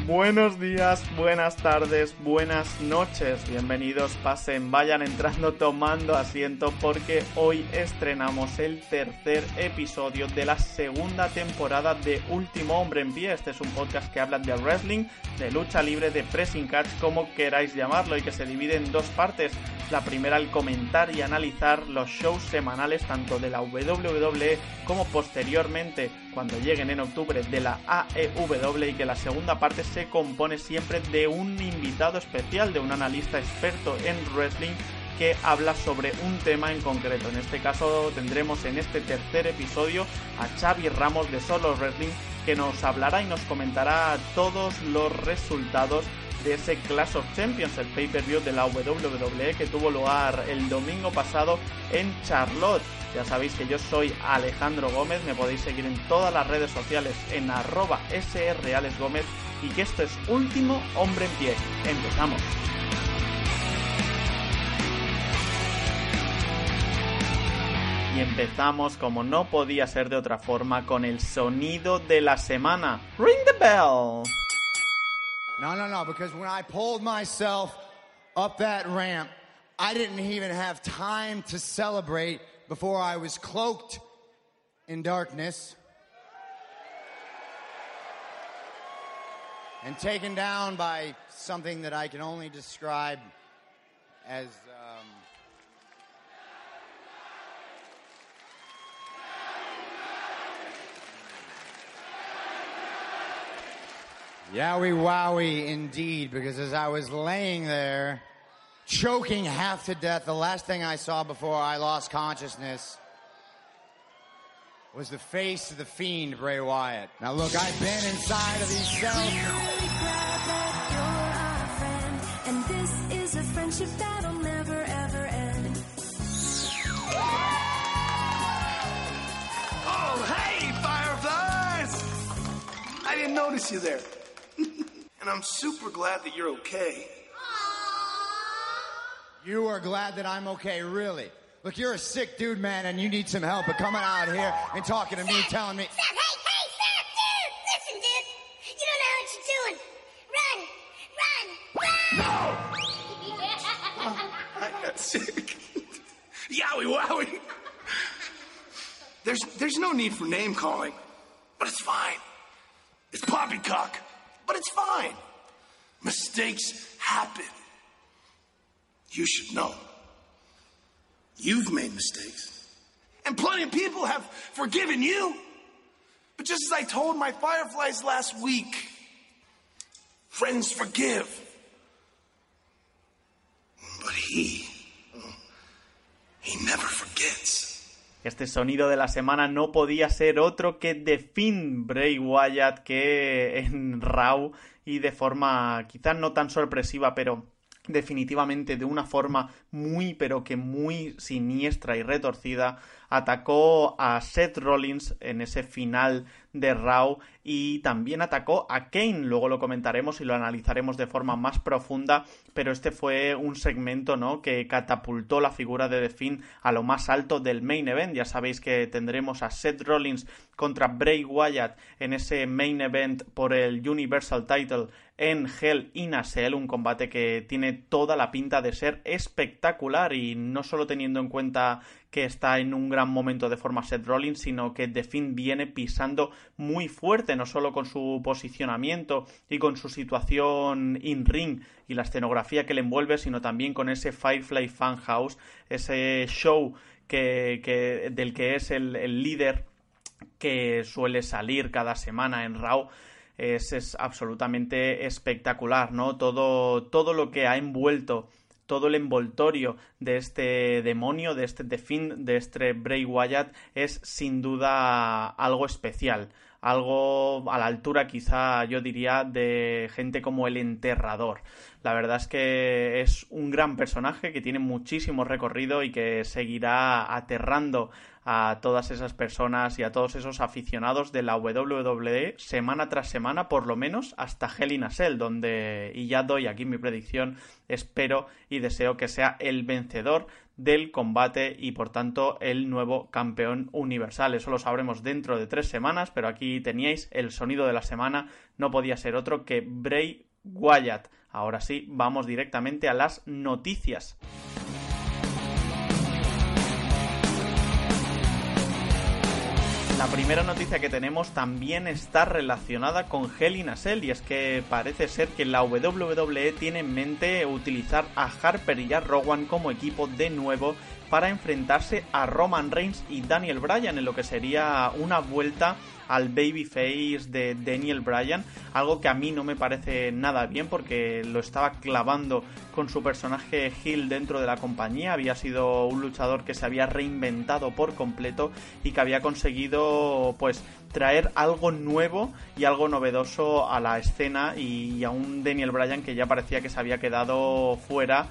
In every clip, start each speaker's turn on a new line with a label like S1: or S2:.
S1: Buenos días, buenas tardes, buenas noches, bienvenidos, pasen, vayan entrando, tomando asiento porque hoy estrenamos el tercer episodio de la segunda temporada de Último Hombre en Pie. Este es un podcast que habla de wrestling, de lucha libre, de pressing catch, como queráis llamarlo, y que se divide en dos partes. La primera, el comentar y analizar los shows semanales tanto de la WWE como posteriormente, cuando lleguen en octubre, de la AEW, y que la segunda parte se compone siempre de un invitado especial, de un analista experto en wrestling que habla sobre un tema en concreto. En este caso tendremos en este tercer episodio a Xavi Ramos de Solo Wrestling, que nos hablará y nos comentará todos los resultados de ese Clash of Champions, el pay-per-view de la WWE que tuvo lugar el domingo pasado en Charlotte. Ya sabéis que yo soy Alejandro Gómez, me podéis seguir en todas las redes sociales en @sralesgómez, y que esto es Último Hombre en Pie. Empezamos. Y empezamos, como no podía ser de otra forma, con el sonido de la semana. Ring the bell.
S2: No, because when I pulled myself up that ramp, I didn't even have time to celebrate before I was cloaked in darkness and taken down by something that I can only describe as yowie wowie indeed, because as I was laying there, choking half to death, the last thing I saw before I lost consciousness was the face of the Fiend, Bray Wyatt. Now look, I've been inside of these cells.
S3: And this is a friendship that'll never ever end.
S4: Oh, hey, Fireflies! I didn't notice you there. And I'm super glad that you're okay.
S2: You are glad that I'm okay, really? Look, you're a sick dude, man, and you need some help. But coming out here and talking to me, telling me...
S5: Stop! Hey, stop, dude! Listen, dude. You don't know what you're doing. Run!
S4: I got sick. Yowie wowie. There's no need for name calling, but it's fine. It's poppycock, but it's fine. Mistakes happen. You should know. You've made mistakes. And plenty of people have forgiven you. But just as I told my Fireflies last week, friends forgive. But he never forgets.
S1: Este sonido de la semana no podía ser otro que The Fiend, Bray Wyatt, que en Raw, y de forma quizás no tan sorpresiva, pero definitivamente de una forma muy pero que muy siniestra y retorcida, atacó a Seth Rollins en ese final de Raw y también atacó a Kane. Luego lo comentaremos y lo analizaremos de forma más profunda, pero este fue un segmento, ¿no?, que catapultó la figura de The Fiend a lo más alto del main event. Ya sabéis que tendremos a Seth Rollins contra Bray Wyatt en ese main event por el Universal Title en Hell in a Cell, un combate que tiene toda la pinta de ser espectacular, y no solo teniendo en cuenta que está en un gran momento de forma Seth Rollins, sino que The Fiend viene pisando muy fuerte, no solo con su posicionamiento y con su situación in-ring y la escenografía que le envuelve, sino también con ese Firefly Funhouse, ese show del que es el líder, que suele salir cada semana en Raw. Es absolutamente espectacular, ¿no? Todo lo que ha envuelto, todo el envoltorio de este demonio, de este The Fiend, de este Bray Wyatt, es sin duda algo especial. Algo a la altura, quizá yo diría, de gente como el Enterrador. La verdad es que es un gran personaje que tiene muchísimo recorrido y que seguirá aterrando a todas esas personas y a todos esos aficionados de la WWE semana tras semana, por lo menos hasta Hell in a Cell, donde, y ya doy aquí mi predicción, espero y deseo que sea el vencedor del combate y por tanto el nuevo campeón universal. Eso lo sabremos dentro de 3 semanas, pero aquí teníais el sonido de la semana, no podía ser otro que Bray Wyatt. Ahora sí, vamos directamente a las noticias. La primera noticia que tenemos también está relacionada con Hell in a Cell, y es que parece ser que la WWE tiene en mente utilizar a Harper y a Rowan como equipo de nuevo para enfrentarse a Roman Reigns y Daniel Bryan en lo que sería una vuelta al babyface de Daniel Bryan, algo que a mí no me parece nada bien porque lo estaba clavando con su personaje heel dentro de la compañía. Había sido un luchador que se había reinventado por completo y que había conseguido pues traer algo nuevo y algo novedoso a la escena, y a un Daniel Bryan que ya parecía que se había quedado fuera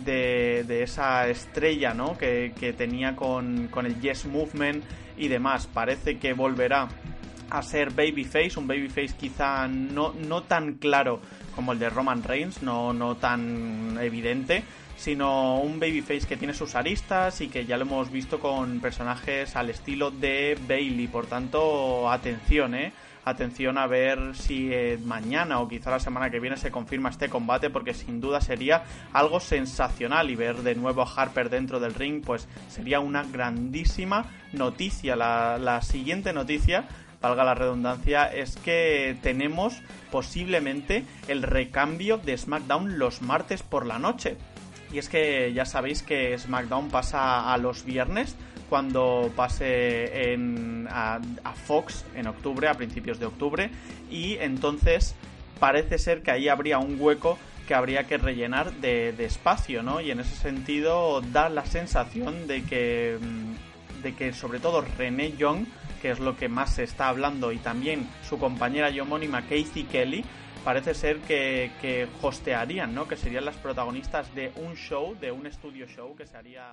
S1: de esa estrella, ¿no? que tenía con el Yes Movement y demás. Parece que volverá a ser babyface, un babyface quizá no tan claro como el de Roman Reigns, no tan evidente, sino un babyface que tiene sus aristas y que ya lo hemos visto con personajes al estilo de Bayley. Por tanto, atención, atención a ver si mañana o quizá la semana que viene se confirma este combate, porque sin duda sería algo sensacional, y ver de nuevo a Harper dentro del ring pues sería una grandísima noticia. La siguiente noticia, valga la redundancia, es que tenemos posiblemente el recambio de SmackDown los martes por la noche. Y es que ya sabéis que SmackDown pasa a los viernes cuando pase a Fox en octubre, a principios de octubre, y entonces parece ser que ahí habría un hueco que habría que rellenar de espacio, ¿no? Y en ese sentido da la sensación de que sobre todo Renee Young, que es lo que más se está hablando, y también su compañera y homónima Casey Kelly, parece ser que hostearían, ¿no? Que serían las protagonistas de un show, de un estudio show que se haría...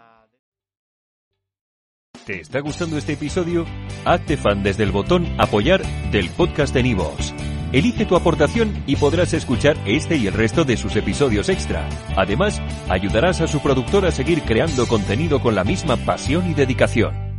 S6: ¿Te está gustando este episodio? Hazte fan desde el botón Apoyar del podcast de Nivos. Elige tu aportación y podrás escuchar este y el resto de sus episodios extra. Además, ayudarás a su productor a seguir creando contenido con la misma pasión y dedicación.